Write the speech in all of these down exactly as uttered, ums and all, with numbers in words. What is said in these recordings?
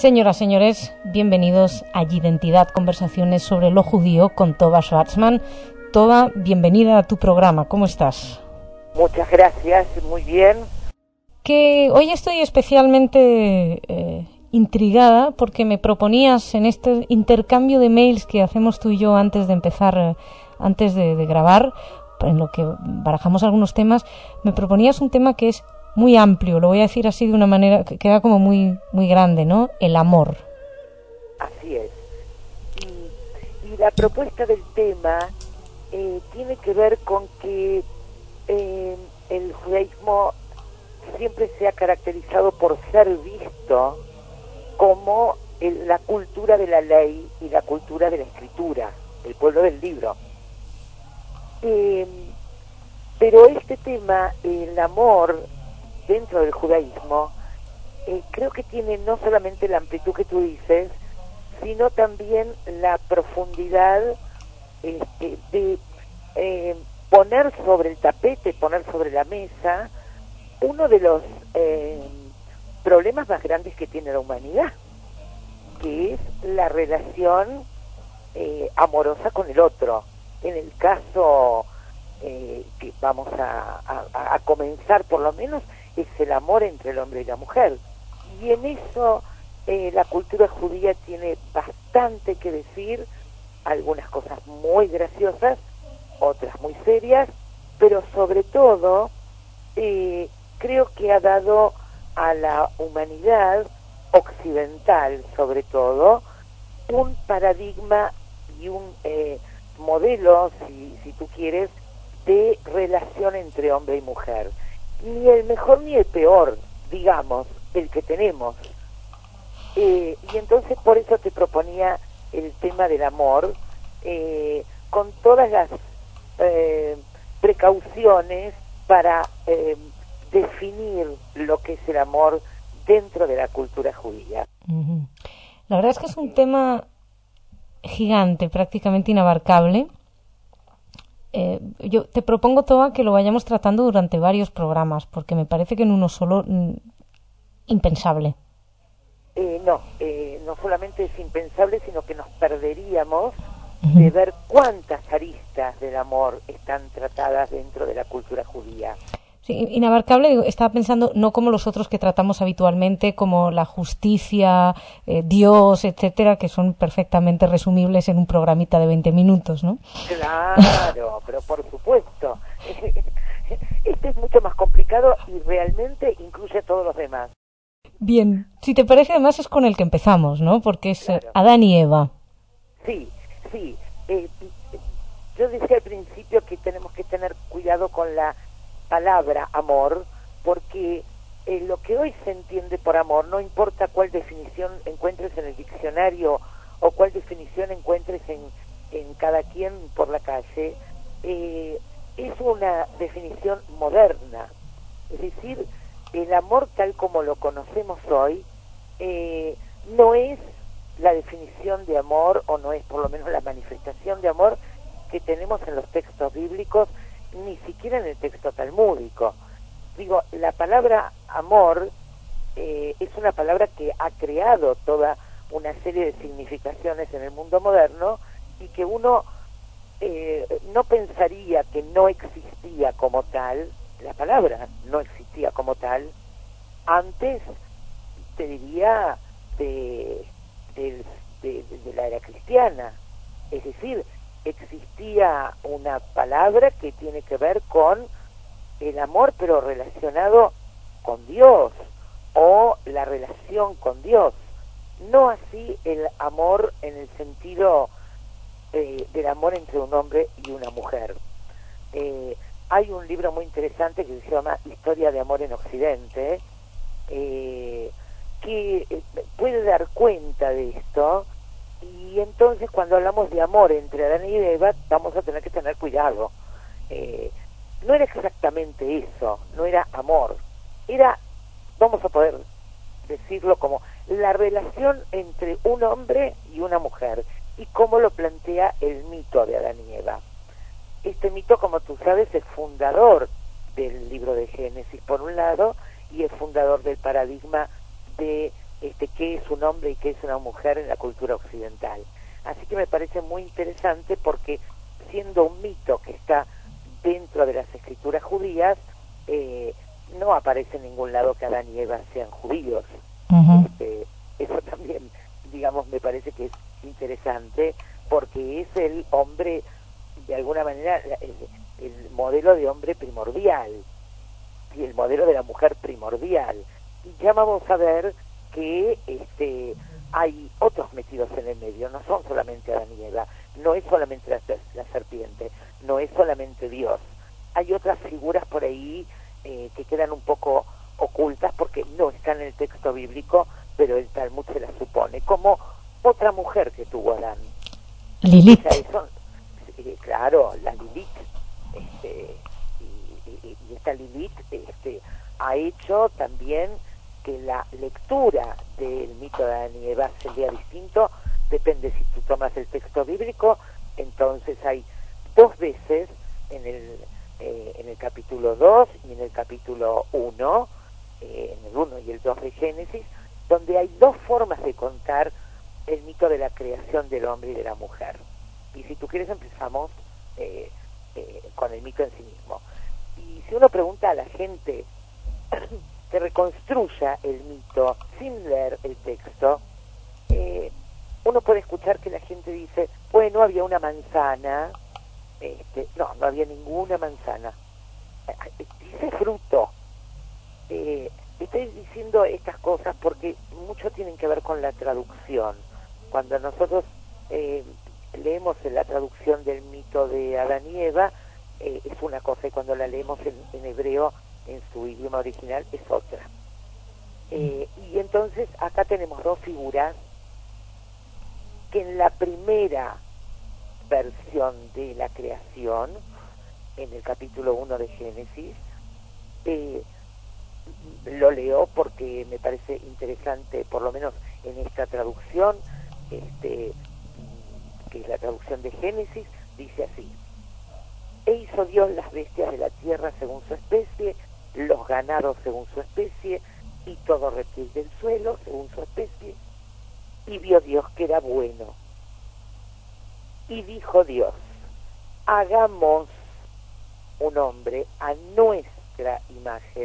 Señoras, señores, bienvenidos a Identidad, conversaciones sobre lo judío con Tova Schwartzman. Tova, bienvenida a tu programa, ¿cómo estás? Muchas gracias, muy bien. Que hoy estoy especialmente eh, intrigada porque me proponías en este intercambio de mails que hacemos tú y yo antes de empezar, eh, antes de, de grabar, en lo que barajamos algunos temas, me proponías un tema que es muy amplio, lo voy a decir así de una manera que queda como muy muy grande, ¿no? El amor. Así es. Y, y la propuesta del tema eh, tiene que ver con que eh, el judaísmo siempre se ha caracterizado por ser visto como el, la cultura de la ley y la cultura de la escritura, el pueblo del libro. Eh, pero este tema, el amor dentro del judaísmo, eh, creo que tiene no solamente la amplitud que tú dices, sino también la profundidad este, de eh, poner sobre el tapete, poner sobre la mesa, uno de los eh, problemas más grandes que tiene la humanidad, que es la relación eh, amorosa con el otro. En el caso eh, que vamos a, a, a comenzar por lo menos, es el amor entre el hombre y la mujer. Y en eso eh, la cultura judía tiene bastante que decir, algunas cosas muy graciosas, otras muy serias, pero sobre todo eh, creo que ha dado a la humanidad occidental, sobre todo, un paradigma y un eh, modelo, si, si tú quieres, de relación entre hombre y mujer. Ni el mejor ni el peor, digamos, el que tenemos. Eh, y entonces por eso te proponía el tema del amor, eh, con todas las eh, precauciones para eh, definir lo que es el amor dentro de la cultura judía. Uh-huh. La verdad es que es un tema gigante, prácticamente inabarcable. Eh, yo te propongo, Toa, que lo vayamos tratando durante varios programas, porque me parece que en uno solo mm, impensable. Eh, no, eh, no solamente es impensable, sino que nos perderíamos uh-huh. de ver cuántas aristas del amor están tratadas dentro de la cultura judía. Sí, inabarcable, digo, estaba pensando no como los otros que tratamos habitualmente, como la justicia, eh, Dios, etcétera, que son perfectamente resumibles en un programita de veinte minutos, ¿no? Claro, pero por supuesto. Este es mucho más complicado y realmente incluye a todos los demás. Bien, si te parece, además es con el que empezamos, ¿no? Porque es claro. Adán y Eva. Sí, sí. Eh, yo decía al principio que tenemos que tener cuidado con la palabra amor, porque eh, lo que hoy se entiende por amor, no importa cuál definición encuentres en el diccionario o cuál definición encuentres en, en cada quien por la calle, eh, es una definición moderna. Es decir, el amor tal como lo conocemos hoy eh, no es la definición de amor, o no es por lo menos la manifestación de amor que tenemos en los textos bíblicos, ni siquiera en el texto talmúdico. Digo, la palabra amor eh, es una palabra que ha creado toda una serie de significaciones en el mundo moderno y que uno eh, no pensaría que no existía como tal. La palabra no existía como tal antes, te diría, de, de, de, de la era cristiana. Es decir, existía una palabra que tiene que ver con el amor, pero relacionado con Dios, o la relación con Dios. No así el amor en el sentido eh, del amor entre un hombre y una mujer. Eh, hay un libro muy interesante que se llama Historia de Amor en Occidente, eh, que eh, puede dar cuenta de esto. Y entonces cuando hablamos de amor entre Adán y Eva, vamos a tener que tener cuidado. Eh, no era exactamente eso, no era amor. Era, vamos a poder decirlo como, la relación entre un hombre y una mujer, y cómo lo plantea el mito de Adán y Eva. Este mito, como tú sabes, es fundador del libro de Génesis, por un lado, y es fundador del paradigma de este, qué es un hombre y qué es una mujer en la cultura occidental. Así que me parece muy interesante porque siendo un mito que está dentro de las escrituras judías, eh, no aparece en ningún lado que Adán y Eva sean judíos. Uh-huh. Este, eso también, digamos, me parece que es interesante porque es el hombre, de alguna manera, el, el modelo de hombre primordial y el modelo de la mujer primordial. Y ya vamos a ver que este hay otros metidos en el medio, no son solamente Adán y Eva, no es solamente la, la serpiente, no es solamente Dios. Hay otras figuras por ahí eh, que quedan un poco ocultas porque no están en el texto bíblico, pero el Talmud se las supone, como otra mujer que tuvo Adán. Lilith. O sea, eso, eh, claro, la Lilith. Este, y, y, y esta Lilith este, ha hecho también que la lectura del mito de Adán y Eva sea distinto, depende si tú tomas el texto bíblico. Entonces hay dos veces en el eh, en el capítulo dos y en el capítulo uno, eh, en el uno y el dos de Génesis, donde hay dos formas de contar el mito de la creación del hombre y de la mujer. Y si tú quieres empezamos eh, eh, con el mito en sí mismo. Y si uno pregunta a la gente que reconstruya el mito sin leer el texto, eh, uno puede escuchar que la gente dice, bueno, había una manzana. Este, no, no había ninguna manzana. Dice fruto. Eh, estoy diciendo estas cosas porque mucho tienen que ver con la traducción. Cuando nosotros eh, leemos en la traducción del mito de Adán y Eva, eh, es una cosa, y cuando la leemos en, en hebreo, en su idioma original, es otra. Eh, y entonces acá tenemos dos figuras que en la primera versión de la creación, en el capítulo uno de Génesis, eh, lo leo porque me parece interesante, por lo menos en esta traducción, este, que es la traducción de Génesis, dice así: e hizo Dios las bestias de la tierra según su especie, los ganados según su especie, y todo reptil del suelo según su especie, y vio Dios que era bueno. Y dijo Dios, hagamos un hombre a nuestra imagen,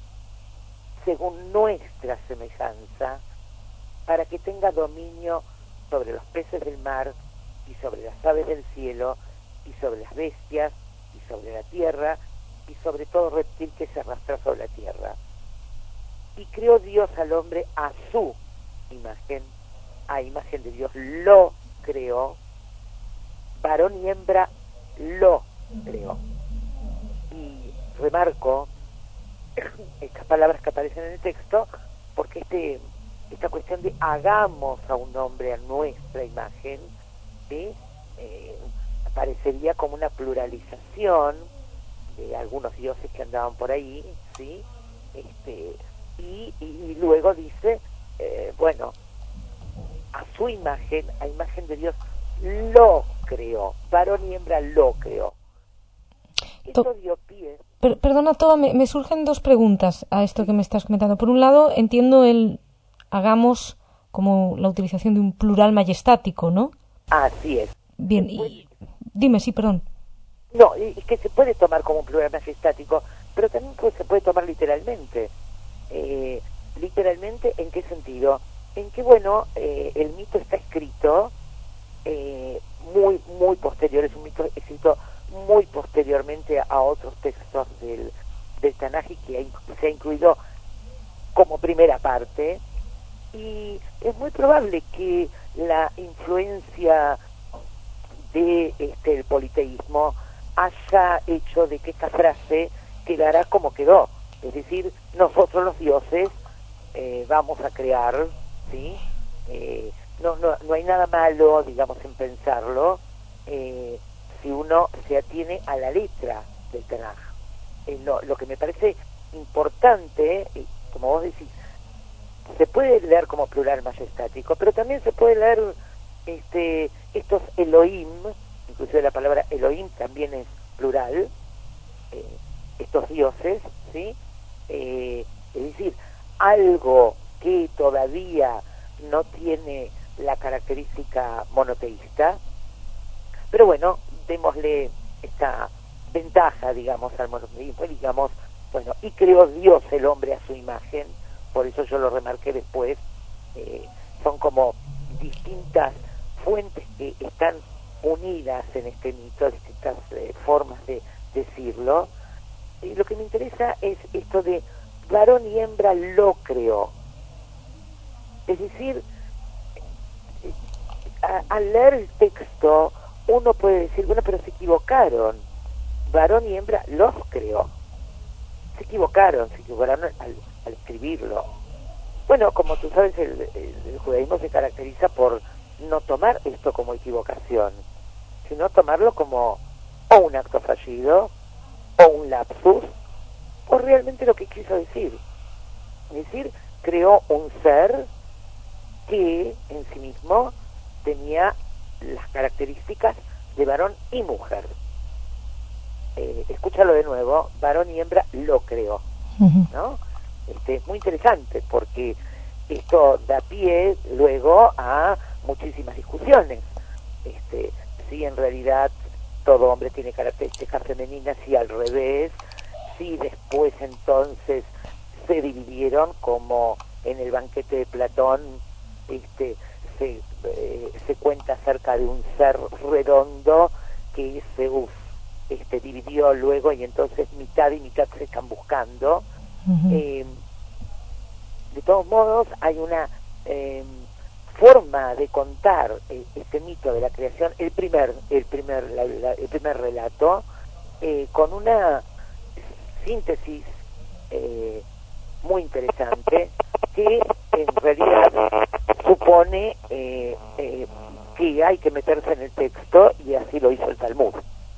según nuestra semejanza, para que tenga dominio sobre los peces del mar, y sobre las aves del cielo, y sobre las bestias, y sobre la tierra, y sobre todo reptil que se arrastra sobre la tierra. Y creó Dios al hombre a su imagen, a imagen de Dios lo creó, varón y hembra lo creó. Y remarco estas palabras que aparecen en el texto porque este esta cuestión de hagamos a un hombre a nuestra imagen, ¿sí? eh, parecería como una pluralización de algunos dioses que andaban por ahí, ¿sí? este y, y, y luego dice eh, bueno, a su imagen, a imagen de Dios lo creó, varón y hembra lo creó. Esto dio pie. Per, perdona, Toba, me, me surgen dos preguntas a esto que me estás comentando. Por un lado, entiendo el hagamos como la utilización de un plural majestático, ¿no? Así es. Bien, y dime, sí, perdón. No, es que se puede tomar como un plural majestático, pero también pues, se puede tomar literalmente. Eh, literalmente, ¿en qué sentido? En que, bueno, eh, el mito está escrito eh, muy, muy posterior, es un mito escrito muy posteriormente a otros textos del, del Tanaj, que se ha incluido como primera parte, y es muy probable que la influencia de este el politeísmo haya hecho de que esta frase quedara como quedó, es decir, nosotros los dioses eh, vamos a crear, ¿sí? Eh, no, no, no hay nada malo, digamos, en pensarlo, eh, si uno se atiene a la letra del Tanaj. Eh, no, lo que me parece importante, eh, como vos decís, se puede leer como plural majestático, pero también se puede leer este, estos Elohim, inclusive la palabra Elohim también es plural, eh, estos dioses, ¿sí? Eh, es decir, algo que todavía no tiene la característica monoteísta, pero bueno, démosle esta ventaja, digamos, al monoteísmo, digamos, bueno, y creó Dios el hombre a su imagen, por eso yo lo remarqué después, eh, son como distintas fuentes que están unidas en este mito, distintas eh, formas de decirlo, y lo que me interesa es esto de varón y hembra lo creó, es decir, a, al leer el texto uno puede decir, bueno, pero se equivocaron, varón y hembra los creó, se equivocaron, se equivocaron al, al escribirlo. Bueno, como tú sabes, el, el, el judaísmo se caracteriza por no tomar esto como equivocación, sino tomarlo como o un acto fallido, o un lapsus, o realmente lo que quiso decir. Es decir, creó un ser que en sí mismo tenía las características de varón y mujer. Eh, escúchalo de nuevo, varón y hembra lo creó, ¿no? Este, es muy interesante porque esto da pie luego a muchísimas discusiones. Este, si en realidad todo hombre tiene características femeninas y al revés, si después entonces se dividieron, como en el banquete de Platón este, se, eh, se cuenta acerca de un ser redondo que Zeus este, dividió luego y entonces mitad y mitad se están buscando. Uh-huh. eh, de todos modos hay una eh, forma de contar eh, este mito de la creación, el primer el primer la, la, el primer relato eh, con una síntesis eh, muy interesante que en realidad supone eh, eh, que hay que meterse en el texto, y así lo hizo el Talmud.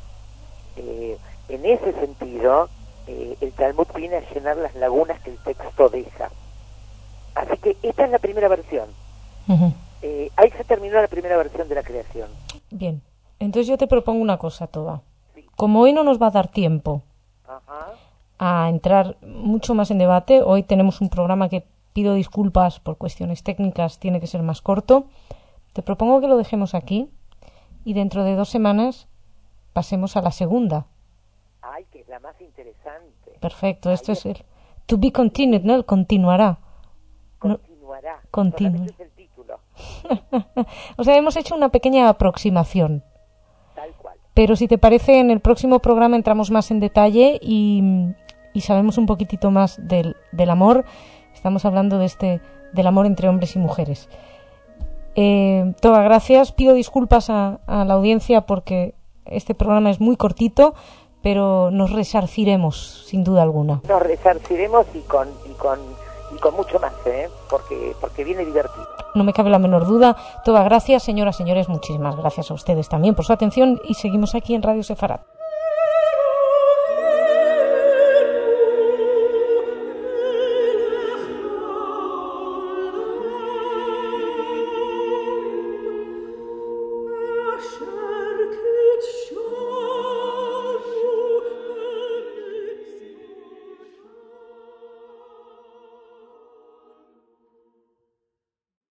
Eh, en ese sentido eh, el Talmud viene a llenar las lagunas que el texto deja. Así que esta es la primera versión. Uh-huh. Eh, ahí se terminó la primera versión de la creación. Bien, entonces yo te propongo una cosa, Toba. Sí. Como hoy no nos va a dar tiempo Ajá. a entrar mucho más en debate, hoy tenemos un programa que, pido disculpas por cuestiones técnicas, tiene que ser más corto, te propongo que lo dejemos aquí y dentro de dos semanas pasemos a la segunda. Ay, que es la más interesante. Perfecto, esto Ay, es el to be continued, ¿no? El continuará. Continuará. No, continu- es el título. O sea, hemos hecho una pequeña aproximación. Tal cual. Pero si te parece, en el próximo programa entramos más en detalle y, y sabemos un poquitito más del, del amor. Estamos hablando de este del amor entre hombres y mujeres. Eh, Toba, gracias. Pido disculpas a, a la audiencia porque este programa es muy cortito, pero nos resarciremos, sin duda alguna. Nos resarciremos y con y con y con mucho más, ¿eh? porque porque viene divertido. No me cabe la menor duda. Toba, gracias, señoras, señores, muchísimas gracias a ustedes también por su atención y seguimos aquí en Radio Sefarat.